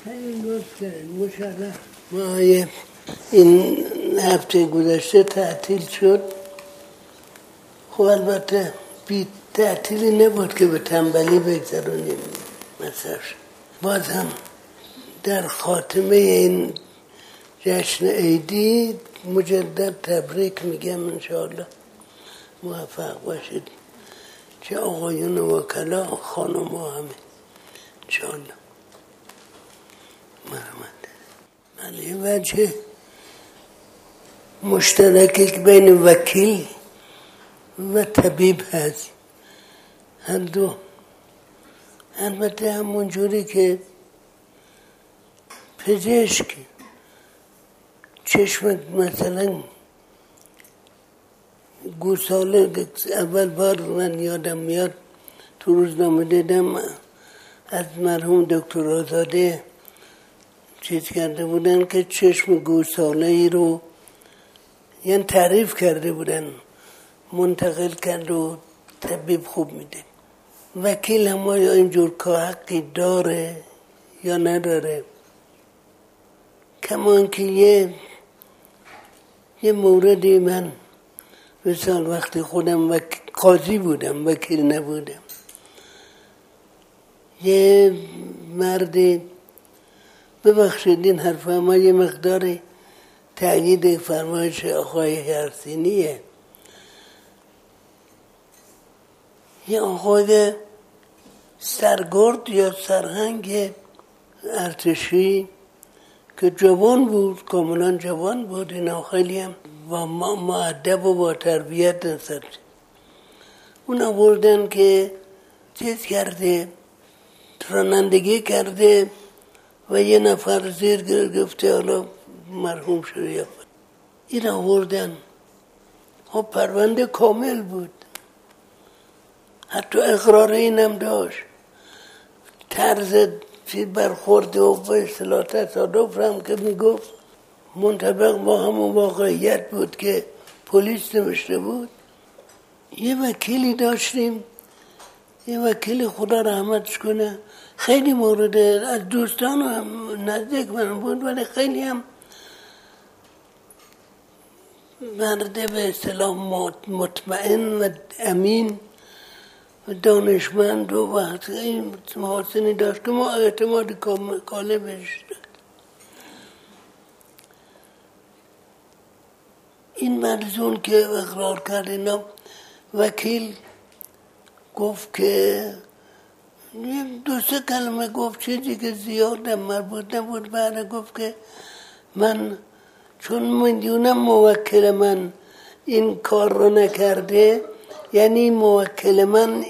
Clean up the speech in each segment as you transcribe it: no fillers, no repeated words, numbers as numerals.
خیلی لطف کردن مشرف. ما این هفته گذشته تعطیل شد. خب البته بی تعطیلی نبود که به تنبلی بگذرونیم مثلا. باز هم در خاتمه این جشن عیدی مجدد تبریک میگم انشاءالله موفق باشید، چه آقایون وکلا خانم ها همه انشاءالله. ولی وجه مشترکی که بین وکیل و طبیب هست، هر دو البته همون جوری که پزشک چشمت مثلا گوساله اول بار من یادم میاد تو روزنامه دیدم از مرحوم دکتر آزاده چیز کرده بودن که چشم گوساله ای رو یعنی تعریف کرده بودن، منتقل کرد و طبیب خوب میده. وکیل هم آیا اینجور که حقی داره یا نداره؟ کمان که یه موردی من مثال وقتی خودم قاضی بودم وکیل نبودم، یه مردی ببخشید این حرف ما یه مقداری تأیید فرمایش آقای هرسینیه، یه آقای سرگرد یا سرهنگ ارتشی که جوان بود، کاملا جوان بود، اینا خیلی هم با مؤدب و با تربیت نسبت. اون آوردن که چیز کرده، رانندگی کرده و یه نفر زیر گرفته حالا مرحوم شده. این آوردن، خب پرونده کامل بود، حتی اقرار اینم داشت، طرز برخورد و به اصطلاح تصادف هم که میگفت منطبق با همون واقعیت بود که پلیس نوشته بود. یه وکیلی داشتیم، یه وکیل خدا رحمتش کنه، خیلی مورد از دوستان هم نزدیک من بود، ولی خیلی هم مرد به اصطلاح مطمئن و امین و دانشمند و این محاسنی داشت که ما اعتماد کامل بهش داد. این مرزون که اقرار کرد اینا، وکیل گفت که دو سه کلمه گفت، چیزی که زیاد مربوط نبود، بعد گفت که من چون میدونم موکل من این کار رو نکرده، یعنی موکل من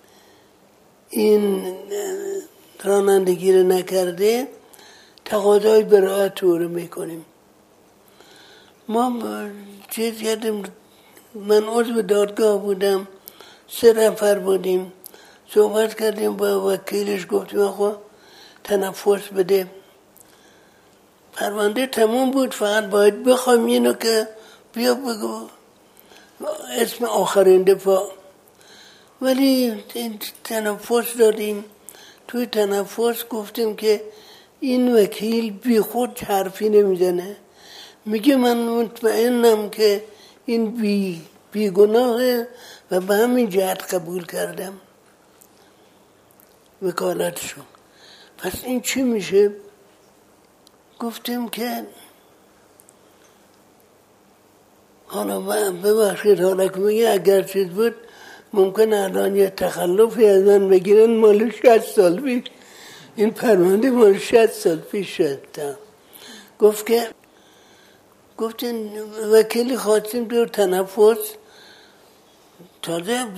این رانندگی رو نکرده، تقاضای برائت او رو میکنیم. ما چیز کردیم، من عضو دادگاه بودم، 3 نفر بودیم، صحبت کردیم با وکیلش، گفتیم آقا تنفس بده، پرونده تموم بود، فقط باید بخوایم اینو که بیا بگو اسم آخرین دفاع. ولی تنفس دادیم، توی تنفس گفتیم که این وکیل بی خود حرفی نمیزنه، میگه من مطمئنم که این بی گناهه و به همین جهت قبول کردم وکالتشو. پس این چی میشه؟ گفتیم که حالا ببخشید، حالا که میگه اگر چیز بود ممکن الان یه تخلفی از من بگیرن مال 60 سال پیش، این پرونده مال 60 سال پیش شد. گفتین وکیلی خواستیم دور تنفس، تازه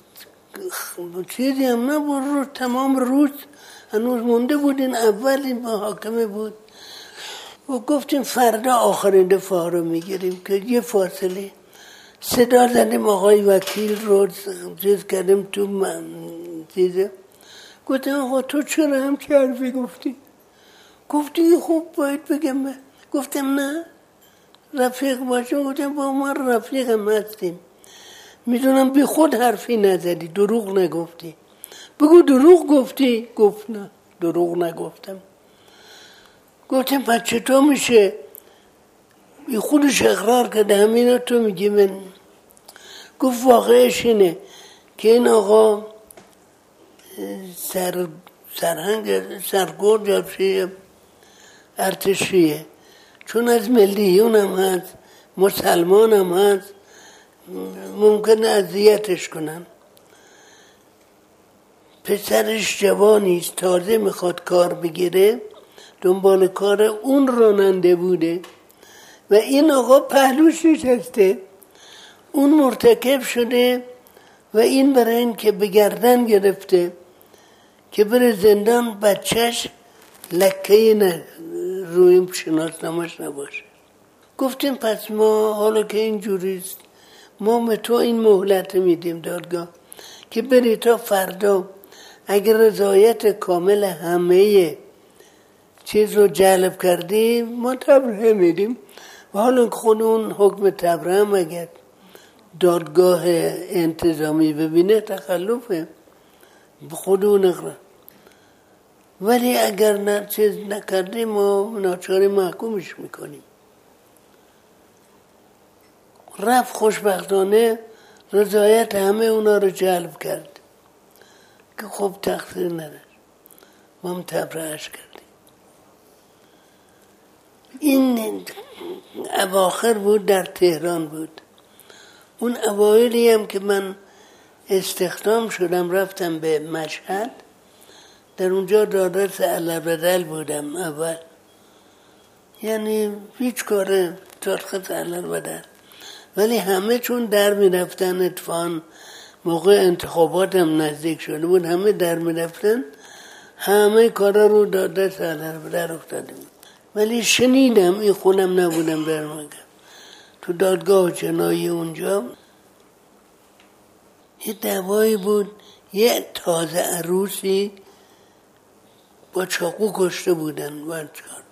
چیزی هم نبود، رو تمام روز هنوز مونده بودین، اول این محاکمه بود و گفتیم فردا آخرین دفاع رو میگیریم که یه فاصله صدا زدیم آقای وکیل رو چیز کردیم تو چیزه، گفتیم آقا تو چرا هم چه حرفی گفتی خوب باید بگم، گفتم نه رفیق باشیم، گفتم با ما رفیق هم هستیم، میدونم بی خود حرفی نزدی، دروغ نگفتی، بگو دروغ گفتی. گفت نه دروغ نگفتم. گفتم پس چطور میشه؟ این خودش اقرار کرده همین رو تو میگی من. گفت واقعش اینه که این آقا سرگرد ارتشیه، چون از ملیون هم هست، مسلمان هم هست، ممکنه اذیتش کنن. پسرش جوانیست، تازه میخواد کار بگیره، دنبال کار اون راننده بوده و این آقا پهلوش نشسته، اون مرتکب شده و این برای این که به گردن گرفته که بره زندان، بچهش لکه روی شناسنامه‌اش نباشه. گفتیم پس ما حالا که اینجوریست ما به تو این مهلت میدیم دادگاه که بری تا فردا اگر رضایت کامل همه چیز رو جلب کردی ما تبرئه میدیم و حالا خود اون حکم تبرئه هم اگر دادگاه انتظامی ببینه تخلفه به خود اون اقرار، ولی اگر نه چیز نکردیم ما ناچار محکومش میکنیم. رفت خوشبختانه رضایت همه اونا رو جلب کرد که خب تقصیر نداشت، ما هم تبرئه‌اش کردیم. این اواخر بود، در تهران بود. اون اوایلی هم که من استخدام شدم رفتم به مشهد، در اونجا دادرس علالبدل بودم اول، یعنی هیچ کار دادرس علالبدل، ولی همه چون در می رفتن اتفاقا موقع انتخاباتم نزدیک شده بود، همه در می رفتن، همه کارا رو دادرس علالبدل افتاده بود. ولی شنیدم، این خونم نبودم در مگم، تو دادگاه جنایی اونجا یه دعوایی بود، یه تازه عروسی با چاقو کشته بودن بچه‌ها.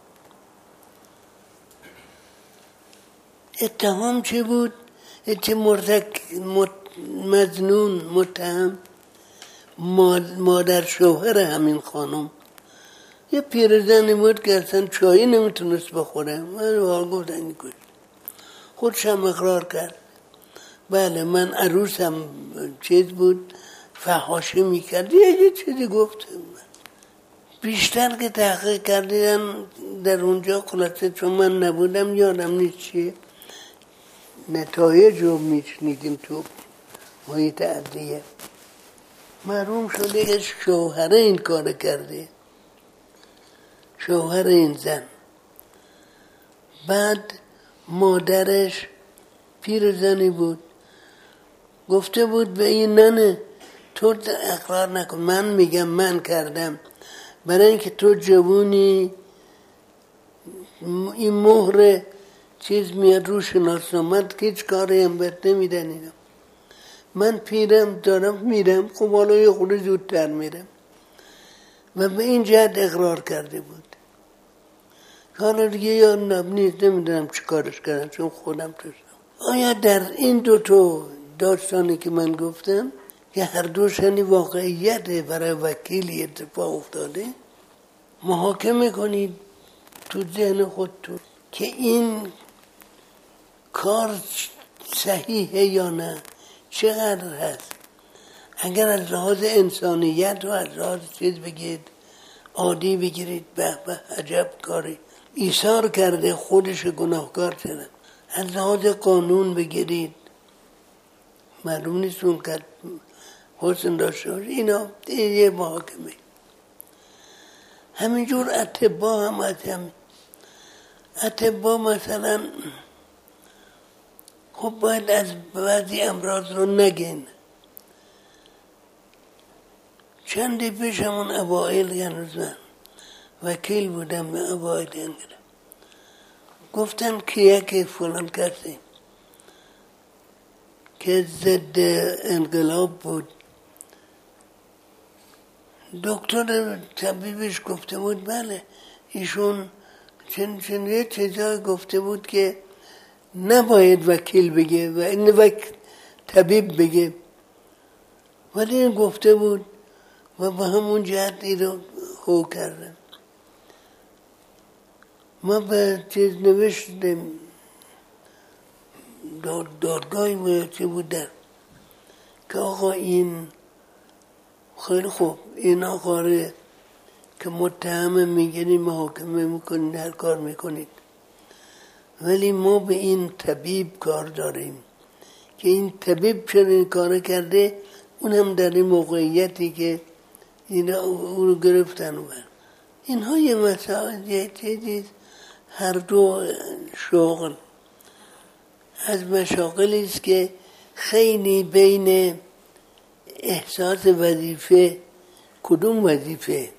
اتهام چی بود؟ مظنون متهم مادر شوهر همین خانم یه پیرزنی بود که اصلا چایی نمیتونست بخوره، من گفتن این کشت، خودشم اقرار کرد بله من عروسم چیز بود، فحاشی میکرد، یه چیزی گفت. بیشتر که تحقیق کردیم در اونجا خلاصه چون من نبودم یادم نیست چیه، نتایج رو میشنیدیم تو محیط عدلیه. معلوم شده که شوهر این کار کرده، شوهر این زن. بعد مادرش پیرزنی بود، گفته بود به این ننه تو اقرار نکن، من میگم من کردم، برای اینکه تو جوونی این مهر چیز میاد رو شناسنامه‌ات که هیچ کاری هم بهت نمیدن اینا. من پیرم دارم میرم، خب حالا یه خورده زودتر میرم و به این جهت اقرار کرده بود. حالا دیگه یادم نیست، نمیدونم چی کارش کردم چون خودم توشم. آیا در این دوتا داستانی که من گفتم که هر دوشنی واقعیت برای وکیلی اتفاق افتاده، محاکمه کنید تو ذهن خودتون که این کار صحیحه یا نه، چقدر هست. اگر از لحاظ انسانیت و از لحاظ چیز بگید عادی بگیرید به به عجب کاری ایثار کرده، خودش گناهکار شده. از لحاظ قانون بگیرید معلوم نیست اون که حسن داشته باشه. اینا یه محاکمه. همینجور اطبا هم هستیم. اطبا مثلا خب باید از بعضی امراض رو نگین. چندی پیش همون اوائل هنوز من وکیل بودم، به اوائل انگرم گفتن کیه که فلان کسی که ضد انقلاب بود، دکتر طبیبش گفته بود بله ایشون چون یه چیزایی گفته بود که نباید وکیل بگه و این طبیب بگه، ولی این گفته بود و به همون جهت ای رو خو کردن. ما به چیز نوشتیم دادگاهی باید چی بود در که آقا این خیلی خوب این آقاره که متهمه میگیریم محاکمه میکنید هر کار میکنید، ولی ما به این طبیب کار داریم که این طبیب چرا این کار کرده، اون هم در این موقعیتی که او رو گرفتن و اینها یه مسائل یه چیزی هر دو شغل از مشاغلی است که خیلی بین احساس وظیفه کدوم وظیفه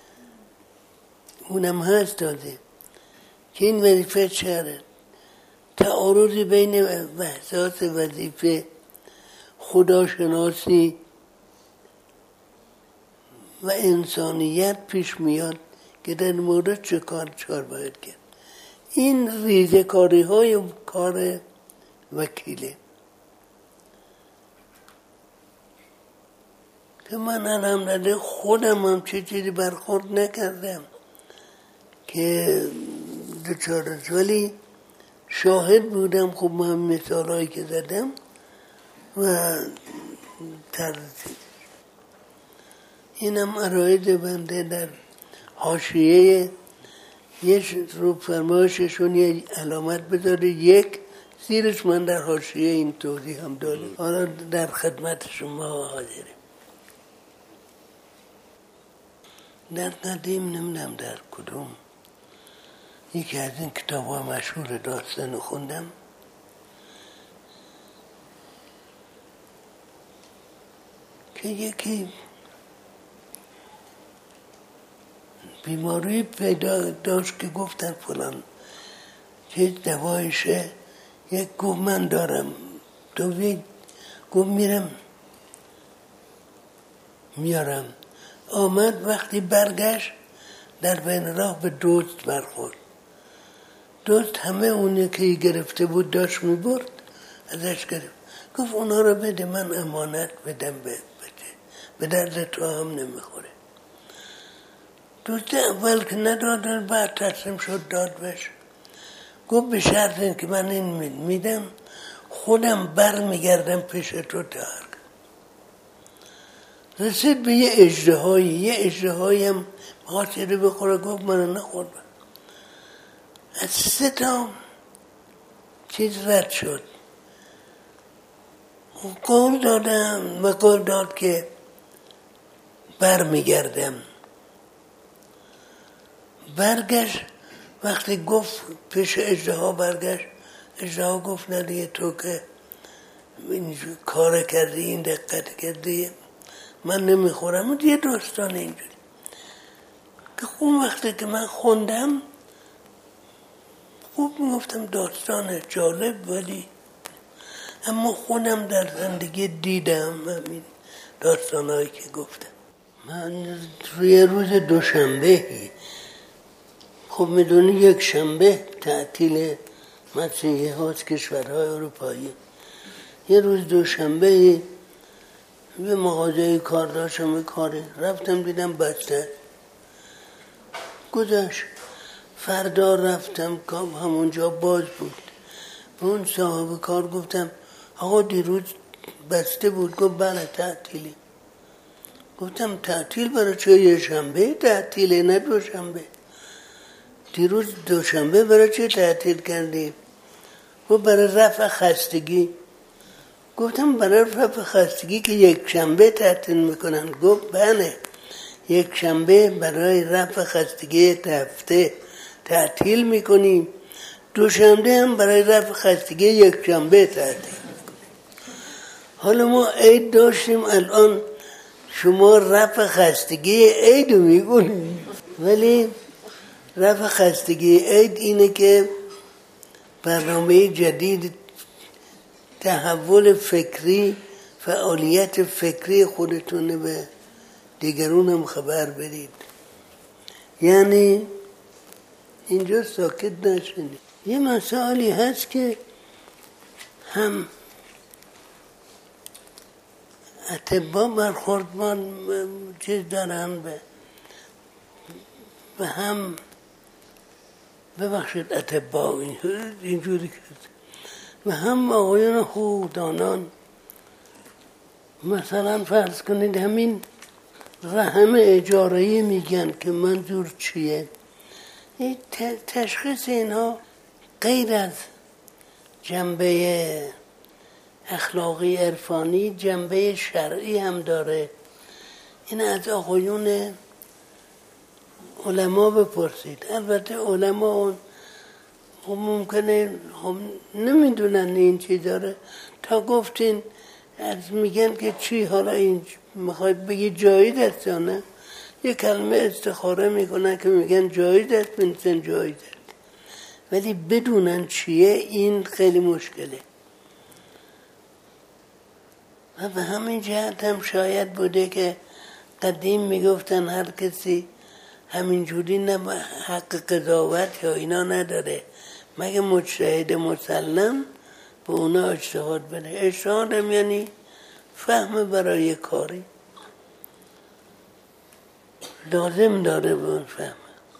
اونم هست داده که این وظیفه چره، تعارضی بین احساس وظیفه خداشناسی و انسانیت پیش میاد که در مورد چه کار باید کرد. این ریزه‌کاری های کار وکیله که من الحمدلله خودم هم چه چیزی برخورد نکردم که دچارت، ولی شاهد بودم. خب من مثال هایی که زدم و ترسید اینم عرایض بنده در حاشیه یه رو فرمایششون یه علامت بذاره یک زیرش من در حاشیه این توضیح هم دارم. حالا در خدمت شما حاضرم. در قدیم نمیدونم در کدوم یکی از این کتاب ها مشهور داستان خوندم که یکی بیماری پیدا داشت که گفتن فلان چیز دوایشه، یک گفت من دارم، تو گفت میارم. آمد وقتی برگشت در بین راه به دزد برخورد. دزد همه اونی که گرفته بود داشت میبرد، ازش گرفت. گفت اونا رو بده من امانت بدم به درد تو هم نمیخوره. دوست اول که ندادن بعد تصمیم شد داد بشه. گفت به شرط این که من این میدم خودم بر میگردم پیش تو ترک. رسید به یه اژدهایی هم خاطره بخوره. گفت من نخوردم. از 3 تا چیز رد شد. قول دادم و قول داد که بر میگردم. برگشت وقتی گفت پیش اژدها برگشت، اژدها گفت نه دیگه تو که اینجور کار کردی این دقت کردی من نمیخورم. یه داستان اینجوری که خوب وقتی که من خوندم خوب میگفتم داستان جالب، ولی اما خودم در زندگی دیدم همین داستانهایی که گفتم. من روی روز دوشنبه، خب میدونی یک شنبه تعطیل مسیحی هاست کشورهای اروپایی، یه روز دوشنبه به مغازه کار داشتم کاری رفتم دیدم بسته گذاشت. فردا رفتم همونجا باز بود. به اون صاحب کار گفتم آقا دیروز بسته بود. گفت بله تعطیلی. گفتم تعطیل برای چه؟ یه شنبه تعطیله نه دوشنبه. دیروز دوشنبه برای چه تعطیل کردی؟ گفت برای رفع خستگی. گفتم برای رفع خستگی که یک شنبه تعطیل میکنن. گفت بله یک شنبه برای رفع خستگی هفته تعطیل میکنیم، دوشنبه هم برای رفع خستگی یک شنبه تعطیل میکنیم. حالا ما عید داشتیم، الان شما رفع خستگی عید رو میکنیم. ولی رفع خستگی عید اینه که برنامه جدید تحول فکری، فعالیت فکری خودتون به دیگرون هم خبر بدید. یعنی اینجا ساکت نشینید. یه مسائلی هست که هم اطباء برخوردمان چیز دارن و هم ببخشید اطباء اینجوری کرد و هم آقایان حقوقدانان. مثلا فرض کنید همین رحم اجاره‌ای میگن که منظور چیه؟ این تشخیص اینها غیر از جنبه اخلاقی عرفانی جنبه شرعی هم داره. این از آقایون علما بپرسید. البته علما ممکنه نمیدونن این چی داره، تا گفتین از میگن که چی حالا این میخواید بگی جایز است یا نه، یه کلمه استخاره میکنن که میگن جایز است، بنسن جایز است، ولی بدونن چیه این خیلی مشکله. و به همین جهت هم شاید بوده که قدیم میگفتن هر کسی همینجوری نه حق قضاوت یا اینا نداره مگه مجتهد مسلم به اونا اجتهاد بده. اجتهاد هم یعنی فهم برای کاری لازم داره به اون فهم.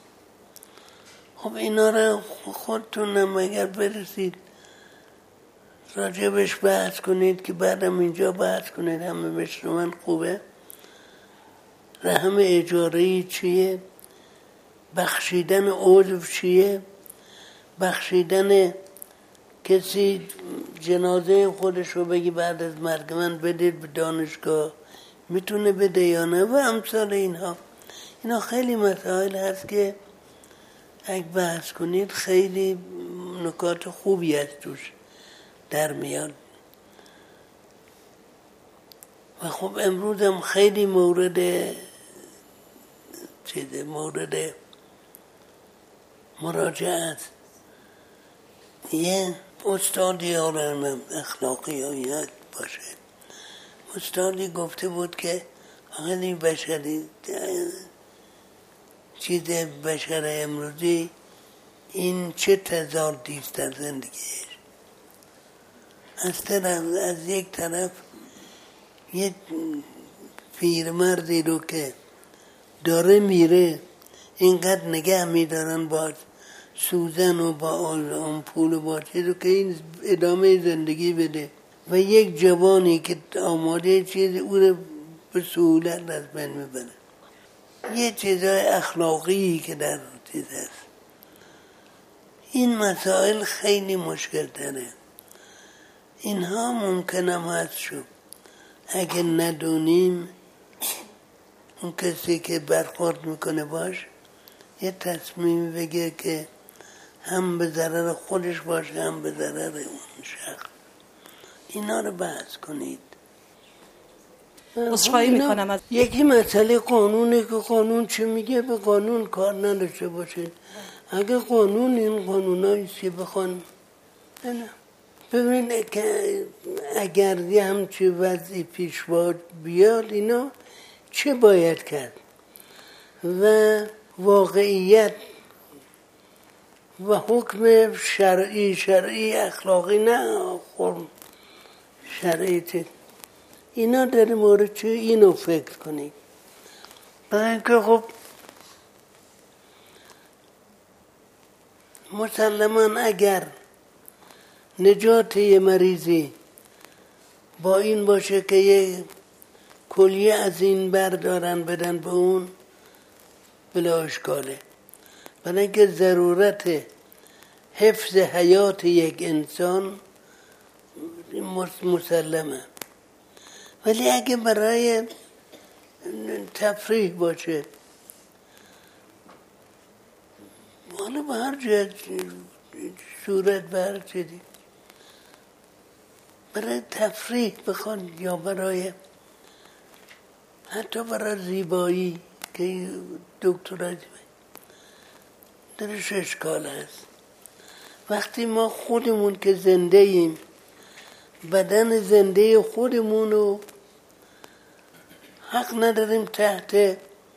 خب اینا رو خودتونم اگر برسید راجبش بحث کنید که بعدم اینجا بحث کنید، همه بشنون خوبه. رحم اجاره‌ای چیه؟ بخشیدن عضو چیه؟ بخشیدن کسی جنازه خودش رو بگی بعد از مرگ من بدید به دانشگاه، میتونه بده یا نه و امثال اینها. اینا خیلی مسائل هست که اگه بحث کنید خیلی نکات خوبی هست توش در میاد. و خب امروز هم خیلی مورد مراجعه است. یه استادی آرام اخلاقی یا باشه، استادی گفته بود که خیلی بشری چیز بشر امروزی این چه تضادی است در زندگیش. از یک طرف یه پیرمردی رو که داره میره اینقدر نگه میدارن با سوزن و با آمپول و با چیز رو که این ادامه زندگی بده، و یک جوانی که آماده چیز او رو به سهولت از بین میبره. یه چیزای اخلاقی که در چیز هست. این مسائل خیلی مشکل داره. اینها ممکنم هست شد اگه ندونیم اون کسی که برخورد میکنه باش یه تصمیم بگیر که هم به ضرر خودش باشه هم به ضرر اون شخص. اینا رو بحث کنید. عذرخواهی میکنم از یکی مسئله قانونه که قانون چه میگه به قانون کار نداشته باشید. اگه قانون این قانونایی که بخوان نه ببینید که اگر یه همچی وضعی پیش بیاد اینا چه باید کرد و واقعیت و حکم شرعی اخلاقی نه شرعی اینا در مورد چه اینو فکر کنید. برای اینکه خب مسلماً اگر نجات یه مریضی با این باشه که یه کلیه از این بردارن بدن به اون بلا اشکاله، برای اینکه ضرورت حفظ حیات یک انسان مسلمه. ولی اگه برای تفریح باشه حالا به هر جهت صورت به هر چیزی برای تفریح بخوان یا برای حتی برای زیبایی که دکترا درش اشکال هست. وقتی ما خودمون که زنده ایم بدن زنده خودمونو حق نداریم تحت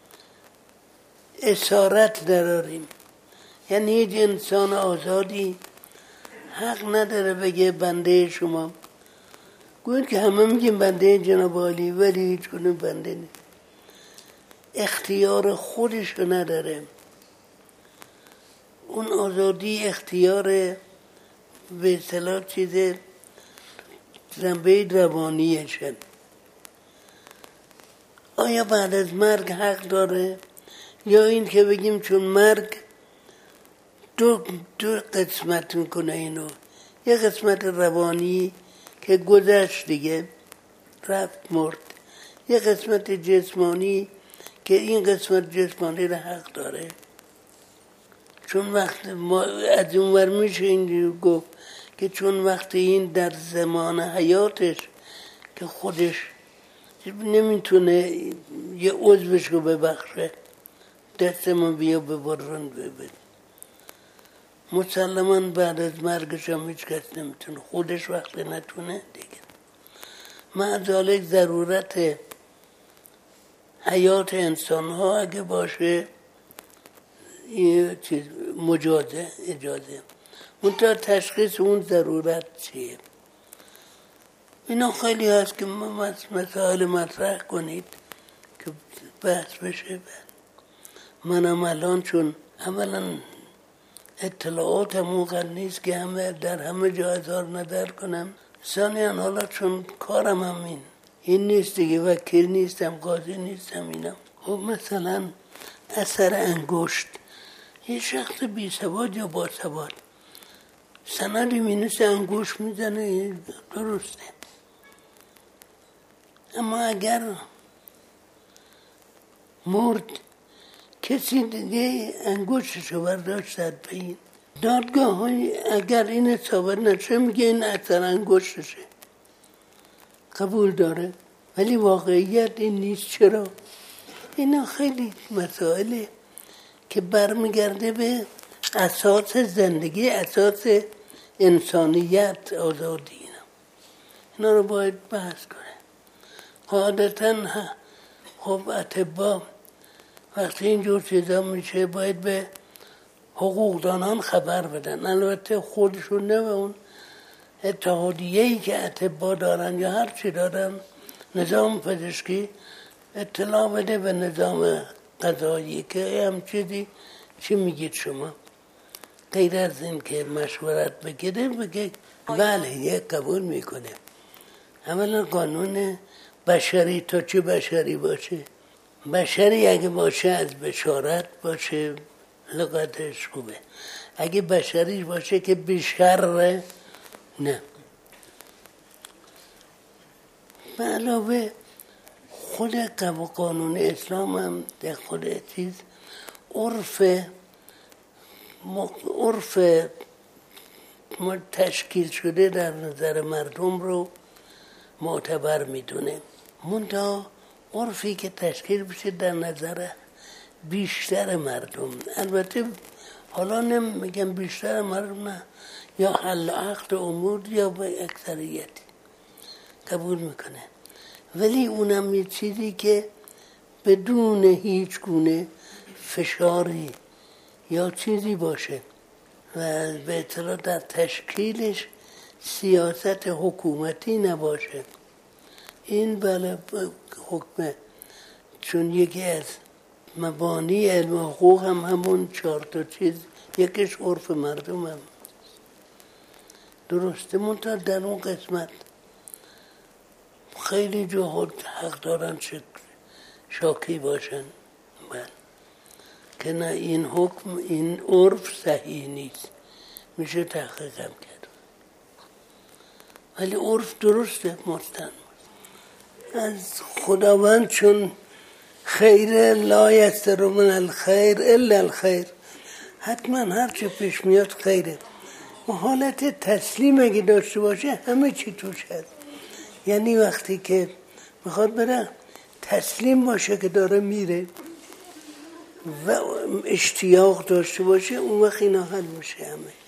اسارت دراریم. یعنی هیچ انسان آزادی حق نداره بگه بنده شما. گوید که همه میگیم بنده جناب عالی ولی هیچ کنه بنده نیست. اختیار خودش رو نداره. اون آزادی اختیار به اصطلاح چیز جنبه روانیشه. آیا بعد از مرگ حق داره یا این که بگیم چون مرگ دو قسمت میکنه اینو، یه قسمت روانی که گذشت دیگه رفت مرد، یه قسمت جسمانی که این قسمت جسمانی رو حق داره. چون وقت ما از اون ور میشه اینجور گفت که چون وقتی این در زمان حیاتش که خودش نمیتونه یه عضوش رو ببخشه، دست ما بیا ببرن ببین، مسلما بعد از مرگش هم هیچ کس نمیتونه، خودش وقتی نتونه دیگه. مع ذالک ضرورت حیات انسان ها اگه باشه یه چیز مجازه اجازه، منتها تشخیص اون ضرورت چیه؟ اینا خیلی هست که مسائل مطرح کنید که بحث بشه. منم الان چون اولا اطلاعات موقع نیست که همه در همه جا اظهار نظر کنم، ثانیاً حالا چون کارم هم این نیست دیگه، وکیل نیستم، قاضی نیستم اینا. خب مثلا اثر انگشت، یه شخص بی سواد یا با سواد سندی مینویسه انگشت میزنه درسته، اما اگر مرد کسی دیگه انگشتشو برداشت به این دادگاه های، اگر این ثابت نشه میگه این اثر انگشتشه، قبول داره، ولی واقعیت این نیست. چرا؟ اینا خیلی مسائله که برمیگرده به اساس زندگی، اساس انسانیت، آزادی. اینا رو باید بحث کنه. قاعدتاً خب اطباء وقتی اینجور چیزا میشه باید به حقوقدانان خبر بدن، البته خودشون نه، اون اتحادیه‌ای که اطباء دارن یا هر چی دارن، نظام پزشکی اطلاع بده به نظام قضایی که هم چیزی چی میگید شما، غیر از این که مشورت بگیره بگه بله یک قبول میکنه. اولا قانون بشری تا چه بشری باشه، بشری اگه باشه از بشارت باشه لغتش خوبه، اگه بشری باشه که بشر نه. به علاوه خود قانون اسلام هم در خود چیز عرف تشکیل شده در نظر مردم رو معتبر میدونه، منتها عرفی که تشکیل بشه در نظر بیشتر مردم، البته حالا نمیگم بیشتر مردم نه، یا حل عقد امور یا به اکثریت قبول میکنه، ولی اونم یه چیزی که بدون هیچ گونه فشاری یا چیزی باشه و به اطلاع در تشکیلش سیاست حکومتی نباشه. این بله حکمه، چون یکی از مبانی علم حقوق هم همون 4 چیز، یکیش عرف مردم هم درسته، منتها در اون قسمت خیلی جاها حق دارن شاکی باشن بله که نه این حکم این عرف صحیح نیست، میشه تحقیق هم کرد، ولی عرف درسته مستن از خداوند، چون خیر لا یستر من الخیر الا الخیر، حتما هر چی پیش میاد خیره. و حالت تسلیم اگه داشته باشه همه چی توش هست، یعنی وقتی که میخواد بره تسلیم باشه که داره میره و اشتیاق داشته باشه، اون وقت اینا حل میشه همه.